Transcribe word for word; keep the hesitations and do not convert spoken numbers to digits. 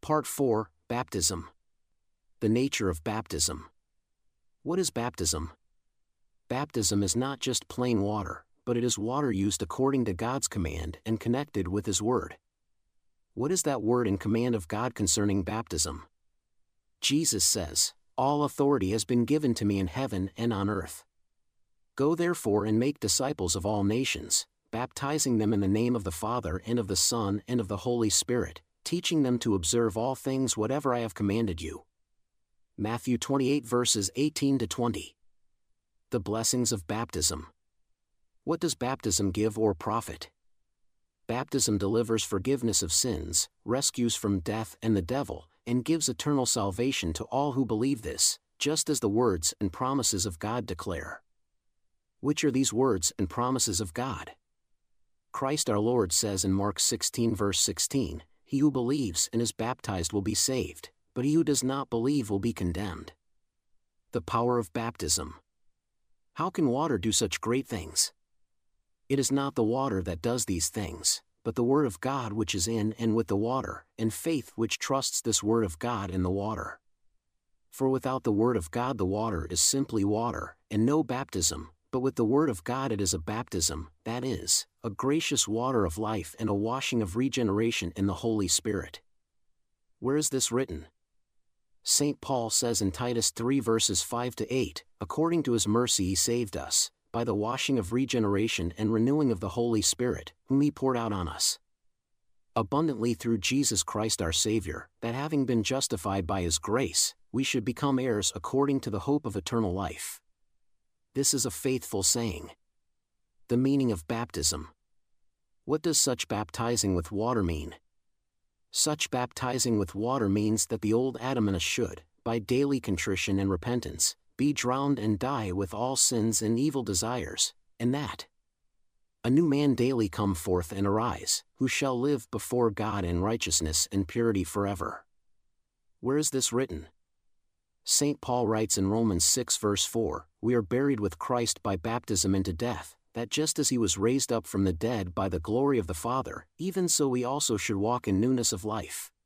Part four, Baptism. The nature of baptism. What is baptism? Baptism is not just plain water, but it is water used according to God's command and connected with His Word. What is that word and command of God concerning baptism? Jesus says, "All authority has been given to me in heaven and on earth. Go therefore and make disciples of all nations, baptizing them in the name of the Father and of the Son and of the Holy Spirit, teaching them to observe all things whatever I have commanded you." Matthew twenty-eight verses eighteen to twenty. The blessings of baptism. What does baptism give or profit? Baptism delivers forgiveness of sins, rescues from death and the devil, and gives eternal salvation to all who believe this, just as the words and promises of God declare. Which are these words and promises of God? Christ our Lord says in Mark sixteen verse sixteen, "He who believes and is baptized will be saved, but he who does not believe will be condemned." The power of baptism. How can water do such great things? It is not the water that does these things, but the Word of God which is in and with the water, and faith which trusts this Word of God in the water. For without the Word of God the water is simply water, and no baptism, but with the Word of God it is a baptism, that is, a gracious water of life and a washing of regeneration in the Holy Spirit. Where is this written? Saint Paul says in Titus three verses five to eight, "According to His mercy He saved us, by the washing of regeneration and renewing of the Holy Spirit, whom He poured out on us abundantly through Jesus Christ our Savior, that having been justified by His grace, we should become heirs according to the hope of eternal life." This is a faithful saying. The meaning of baptism. What does such baptizing with water mean? Such baptizing with water means that the old Adam and us should, by daily contrition and repentance, be drowned and die with all sins and evil desires, and that a new man daily come forth and arise, who shall live before God in righteousness and purity forever. Where is this written? Saint Paul writes in Romans six verse four, "We are buried with Christ by baptism into death, that just as He was raised up from the dead by the glory of the Father, even so we also should walk in newness of life."